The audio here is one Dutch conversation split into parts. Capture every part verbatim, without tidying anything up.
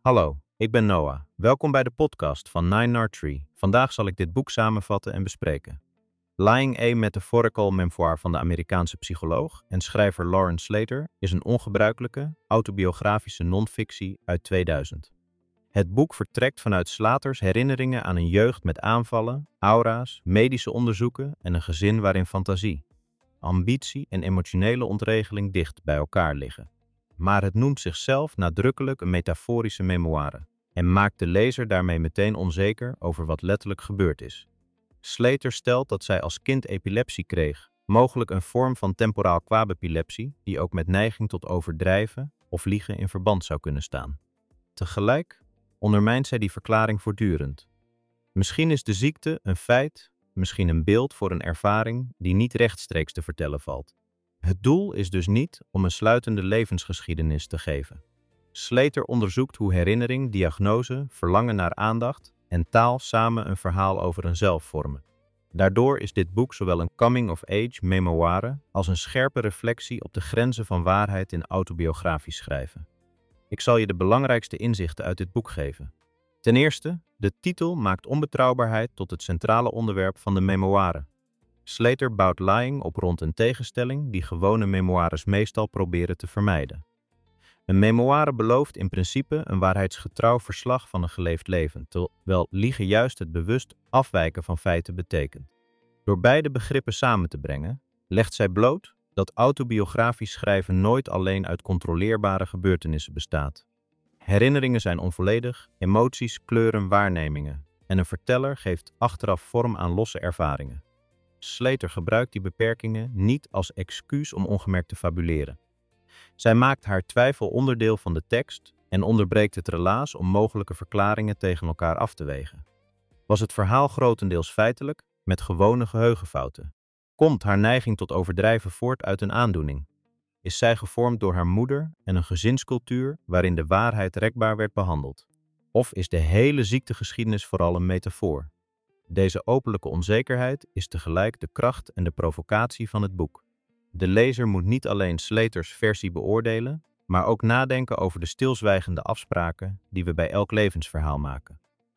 Hallo, ik ben Noah. Welkom bij de podcast van Nine Nard Tree. Vandaag zal ik dit boek samenvatten en bespreken. Lying, a Metaphorical Memoir van de Amerikaanse psycholoog en schrijver Lauren Slater is een ongebruikelijke, autobiografische non-fictie uit tweeduizend. Het boek vertrekt vanuit Slaters herinneringen aan een jeugd met aanvallen, aura's, medische onderzoeken en een gezin waarin fantasie, ambitie en emotionele ontregeling dicht bij elkaar liggen. Maar het noemt zichzelf nadrukkelijk een metaforische memoire en maakt de lezer daarmee meteen onzeker over wat letterlijk gebeurd is. Slater stelt dat zij als kind epilepsie kreeg, mogelijk een vorm van temporaal kwabepilepsie die ook met neiging tot overdrijven of liegen in verband zou kunnen staan. Tegelijk ondermijnt zij die verklaring voortdurend. Misschien is de ziekte een feit, misschien een beeld voor een ervaring die niet rechtstreeks te vertellen valt. Het doel is dus niet om een sluitende levensgeschiedenis te geven. Slater onderzoekt hoe herinnering, diagnose, verlangen naar aandacht en taal samen een verhaal over een zelf vormen. Daardoor is dit boek zowel een coming-of-age memoire als een scherpe reflectie op de grenzen van waarheid in autobiografisch schrijven. Ik zal je de belangrijkste inzichten uit dit boek geven. Ten eerste, de titel maakt onbetrouwbaarheid tot het centrale onderwerp van de memoire. Slater bouwt Lying op rond een tegenstelling die gewone memoires meestal proberen te vermijden. Een memoire belooft in principe een waarheidsgetrouw verslag van een geleefd leven, terwijl liegen juist het bewust afwijken van feiten betekent. Door beide begrippen samen te brengen, legt zij bloot dat autobiografisch schrijven nooit alleen uit controleerbare gebeurtenissen bestaat. Herinneringen zijn onvolledig, emoties kleuren waarnemingen en een verteller geeft achteraf vorm aan losse ervaringen. Slater gebruikt die beperkingen niet als excuus om ongemerkt te fabuleren. Zij maakt haar twijfel onderdeel van de tekst en onderbreekt het relaas om mogelijke verklaringen tegen elkaar af te wegen. Was het verhaal grotendeels feitelijk, met gewone geheugenfouten? Komt haar neiging tot overdrijven voort uit een aandoening? Is zij gevormd door haar moeder en een gezinscultuur waarin de waarheid rekbaar werd behandeld? Of is de hele ziektegeschiedenis vooral een metafoor? Deze openlijke onzekerheid is tegelijk de kracht en de provocatie van het boek. De lezer moet niet alleen Slaters versie beoordelen, maar ook nadenken over de stilzwijgende afspraken die we bij elk levensverhaal maken.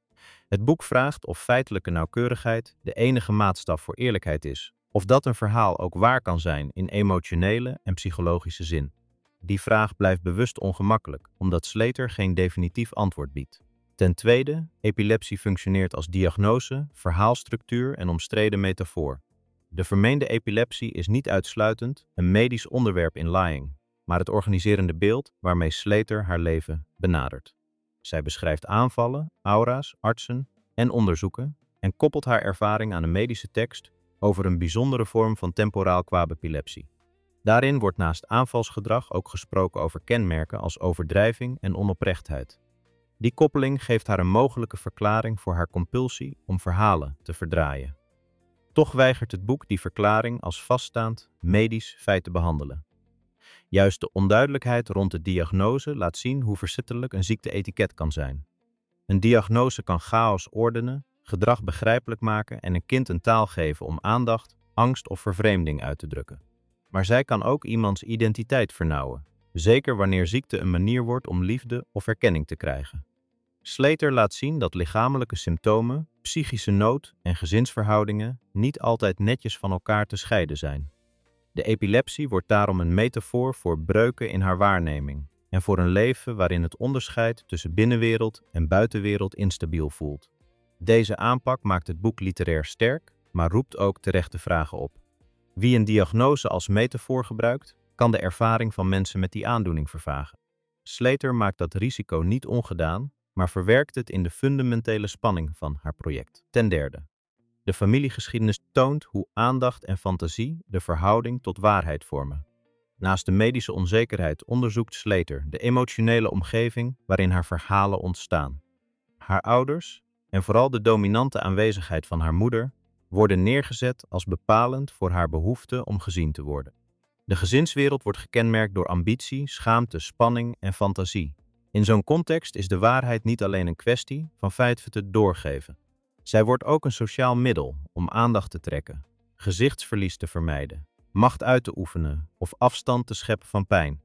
Het boek vraagt of feitelijke nauwkeurigheid de enige maatstaf voor eerlijkheid is, of dat een verhaal ook waar kan zijn in emotionele en psychologische zin. Die vraag blijft bewust ongemakkelijk, omdat Slater geen definitief antwoord biedt. Ten tweede, epilepsie functioneert als diagnose, verhaalstructuur en omstreden metafoor. De vermeende epilepsie is niet uitsluitend een medisch onderwerp in Lying, maar het organiserende beeld waarmee Slater haar leven benadert. Zij beschrijft aanvallen, aura's, artsen en onderzoeken en koppelt haar ervaring aan een medische tekst over een bijzondere vorm van temporaal kwabepilepsie. Daarin wordt naast aanvalsgedrag ook gesproken over kenmerken als overdrijving en onoprechtheid. Die koppeling geeft haar een mogelijke verklaring voor haar compulsie om verhalen te verdraaien. Toch weigert het boek die verklaring als vaststaand medisch feit te behandelen. Juist de onduidelijkheid rond de diagnose laat zien hoe verzettelijk een ziekte-etiket kan zijn. Een diagnose kan chaos ordenen, gedrag begrijpelijk maken en een kind een taal geven om aandacht, angst of vervreemding uit te drukken. Maar zij kan ook iemands identiteit vernauwen, zeker wanneer ziekte een manier wordt om liefde of erkenning te krijgen. Slater laat zien dat lichamelijke symptomen, psychische nood en gezinsverhoudingen niet altijd netjes van elkaar te scheiden zijn. De epilepsie wordt daarom een metafoor voor breuken in haar waarneming en voor een leven waarin het onderscheid tussen binnenwereld en buitenwereld instabiel voelt. Deze aanpak maakt het boek literair sterk, maar roept ook terechte vragen op. Wie een diagnose als metafoor gebruikt, kan de ervaring van mensen met die aandoening vervagen. Slater maakt dat risico niet ongedaan, maar verwerkt het in de fundamentele spanning van haar project. Ten derde, de familiegeschiedenis toont hoe aandacht en fantasie de verhouding tot waarheid vormen. Naast de medische onzekerheid onderzoekt Slater de emotionele omgeving waarin haar verhalen ontstaan. Haar ouders, en vooral de dominante aanwezigheid van haar moeder, worden neergezet als bepalend voor haar behoefte om gezien te worden. De gezinswereld wordt gekenmerkt door ambitie, schaamte, spanning en fantasie. In zo'n context is de waarheid niet alleen een kwestie van feiten doorgeven. Zij wordt ook een sociaal middel om aandacht te trekken, gezichtsverlies te vermijden, macht uit te oefenen of afstand te scheppen van pijn.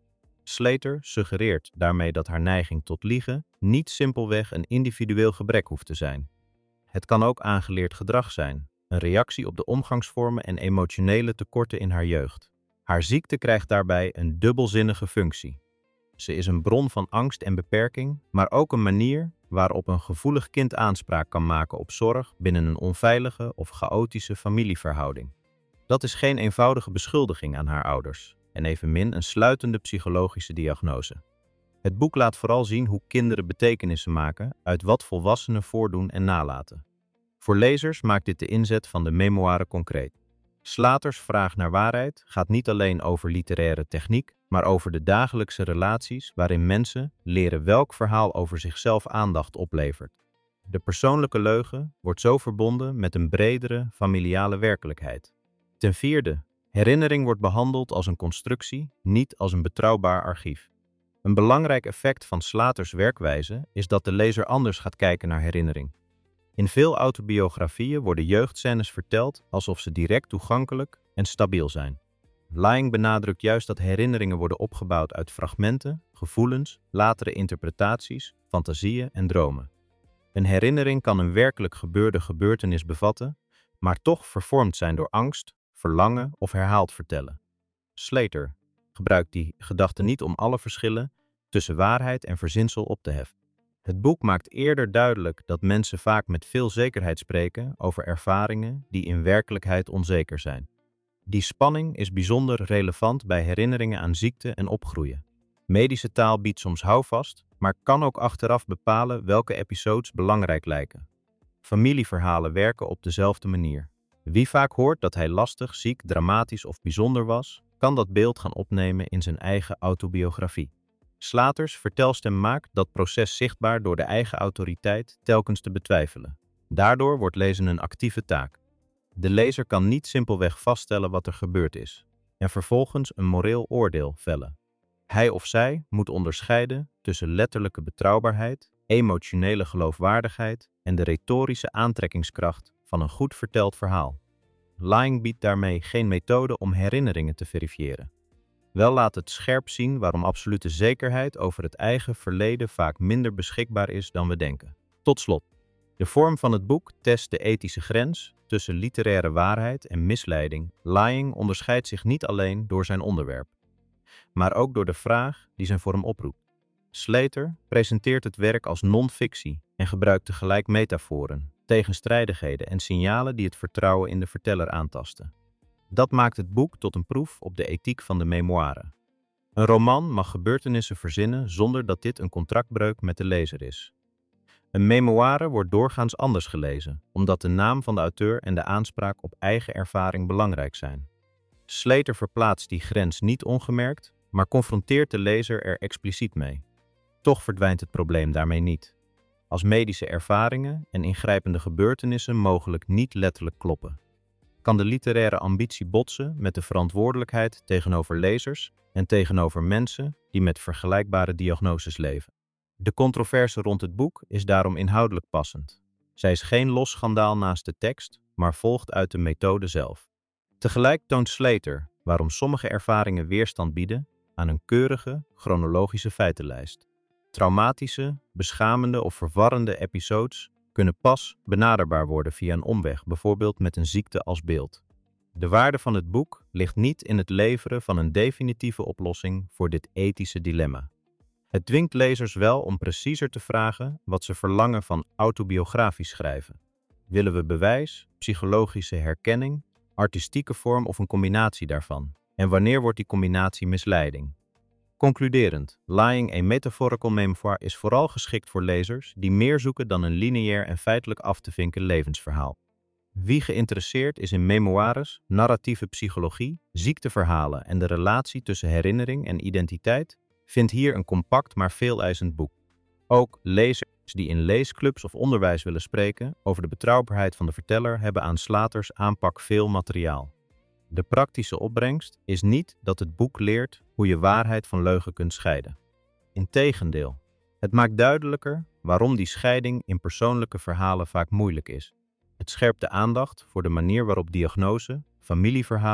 Slater suggereert daarmee dat haar neiging tot liegen niet simpelweg een individueel gebrek hoeft te zijn. Het kan ook aangeleerd gedrag zijn, een reactie op de omgangsvormen en emotionele tekorten in haar jeugd. Haar ziekte krijgt daarbij een dubbelzinnige functie. Ze is een bron van angst en beperking, maar ook een manier waarop een gevoelig kind aanspraak kan maken op zorg binnen een onveilige of chaotische familieverhouding. Dat is geen eenvoudige beschuldiging aan haar ouders en evenmin een sluitende psychologische diagnose. Het boek laat vooral zien hoe kinderen betekenissen maken uit wat volwassenen voordoen en nalaten. Voor lezers maakt dit de inzet van de memoire concreet. Slaters vraag naar waarheid gaat niet alleen over literaire techniek, maar over de dagelijkse relaties waarin mensen leren welk verhaal over zichzelf aandacht oplevert. De persoonlijke leugen wordt zo verbonden met een bredere familiale werkelijkheid. Ten vierde, herinnering wordt behandeld als een constructie, niet als een betrouwbaar archief. Een belangrijk effect van Slaters werkwijze is dat de lezer anders gaat kijken naar herinnering. In veel autobiografieën worden jeugdscènes verteld alsof ze direct toegankelijk en stabiel zijn. Laing benadrukt juist dat herinneringen worden opgebouwd uit fragmenten, gevoelens, latere interpretaties, fantasieën en dromen. Een herinnering kan een werkelijk gebeurde gebeurtenis bevatten, maar toch vervormd zijn door angst, verlangen of herhaald vertellen. Slater gebruikt die gedachte niet om alle verschillen tussen waarheid en verzinsel op te heffen. Het boek maakt eerder duidelijk dat mensen vaak met veel zekerheid spreken over ervaringen die in werkelijkheid onzeker zijn. Die spanning is bijzonder relevant bij herinneringen aan ziekte en opgroeien. Medische taal biedt soms houvast, maar kan ook achteraf bepalen welke episodes belangrijk lijken. Familieverhalen werken op dezelfde manier. Wie vaak hoort dat hij lastig, ziek, dramatisch of bijzonder was, kan dat beeld gaan opnemen in zijn eigen autobiografie. Slaters vertelstem maakt dat proces zichtbaar door de eigen autoriteit telkens te betwijfelen. Daardoor wordt lezen een actieve taak. De lezer kan niet simpelweg vaststellen wat er gebeurd is en vervolgens een moreel oordeel vellen. Hij of zij moet onderscheiden tussen letterlijke betrouwbaarheid, emotionele geloofwaardigheid en de retorische aantrekkingskracht van een goed verteld verhaal. Laing biedt daarmee geen methode om herinneringen te verifiëren. Wel laat het scherp zien waarom absolute zekerheid over het eigen verleden vaak minder beschikbaar is dan we denken. Tot slot, de vorm van het boek test de ethische grens tussen literaire waarheid en misleiding. Laing onderscheidt zich niet alleen door zijn onderwerp, maar ook door de vraag die zijn vorm oproept. Slater presenteert het werk als non-fictie en gebruikt tegelijk metaforen, tegenstrijdigheden en signalen die het vertrouwen in de verteller aantasten. Dat maakt het boek tot een proef op de ethiek van de memoire. Een roman mag gebeurtenissen verzinnen zonder dat dit een contractbreuk met de lezer is. Een memoire wordt doorgaans anders gelezen, omdat de naam van de auteur en de aanspraak op eigen ervaring belangrijk zijn. Slater verplaatst die grens niet ongemerkt, maar confronteert de lezer er expliciet mee. Toch verdwijnt het probleem daarmee niet. Als medische ervaringen en ingrijpende gebeurtenissen mogelijk niet letterlijk kloppen, kan de literaire ambitie botsen met de verantwoordelijkheid tegenover lezers en tegenover mensen die met vergelijkbare diagnoses leven. De controverse rond het boek is daarom inhoudelijk passend. Zij is geen los schandaal naast de tekst, maar volgt uit de methode zelf. Tegelijk toont Slater waarom sommige ervaringen weerstand bieden aan een keurige, chronologische feitenlijst. Traumatische, beschamende of verwarrende episodes kunnen pas benaderbaar worden via een omweg, bijvoorbeeld met een ziekte als beeld. De waarde van het boek ligt niet in het leveren van een definitieve oplossing voor dit ethische dilemma. Het dwingt lezers wel om preciezer te vragen wat ze verlangen van autobiografisch schrijven. Willen we bewijs, psychologische herkenning, artistieke vorm of een combinatie daarvan? En wanneer wordt die combinatie misleiding? Concluderend, Lying a Metaphorical Memoir is vooral geschikt voor lezers die meer zoeken dan een lineair en feitelijk af te vinken levensverhaal. Wie geïnteresseerd is in memoires, narratieve psychologie, ziekteverhalen en de relatie tussen herinnering en identiteit, vindt hier een compact maar veeleisend boek. Ook lezers die in leesclubs of onderwijs willen spreken over de betrouwbaarheid van de verteller hebben aan Slaters aanpak veel materiaal. De praktische opbrengst is niet dat het boek leert hoe je waarheid van leugen kunt scheiden. Integendeel, het maakt duidelijker waarom die scheiding in persoonlijke verhalen vaak moeilijk is. Het scherpt de aandacht voor de manier waarop diagnose, familieverhalen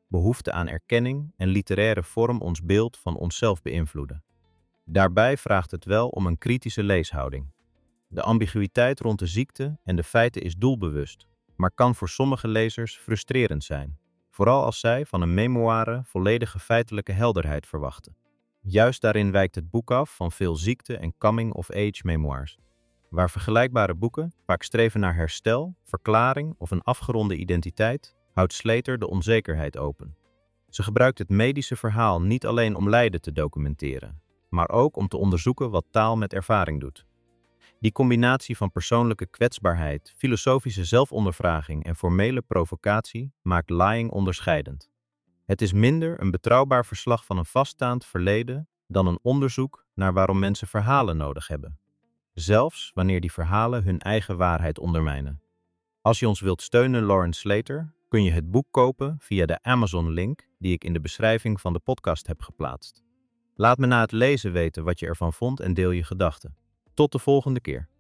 behoefte aan erkenning en literaire vorm ons beeld van onszelf beïnvloeden. Daarbij vraagt het wel om een kritische leeshouding. De ambiguïteit rond de ziekte en de feiten is doelbewust, maar kan voor sommige lezers frustrerend zijn, vooral als zij van een memoire volledige feitelijke helderheid verwachten. Juist daarin wijkt het boek af van veel ziekte- en coming-of-age memoirs, waar vergelijkbare boeken vaak streven naar herstel, verklaring of een afgeronde identiteit, houdt Slater de onzekerheid open. Ze gebruikt het medische verhaal niet alleen om lijden te documenteren, maar ook om te onderzoeken wat taal met ervaring doet. Die combinatie van persoonlijke kwetsbaarheid, filosofische zelfondervraging en formele provocatie maakt Lying onderscheidend. Het is minder een betrouwbaar verslag van een vaststaand verleden dan een onderzoek naar waarom mensen verhalen nodig hebben, zelfs wanneer die verhalen hun eigen waarheid ondermijnen. Als je ons wilt steunen, Lawrence Slater, kun je het boek kopen via de Amazon-link die ik in de beschrijving van de podcast heb geplaatst. Laat me na het lezen weten wat je ervan vond en deel je gedachten. Tot de volgende keer.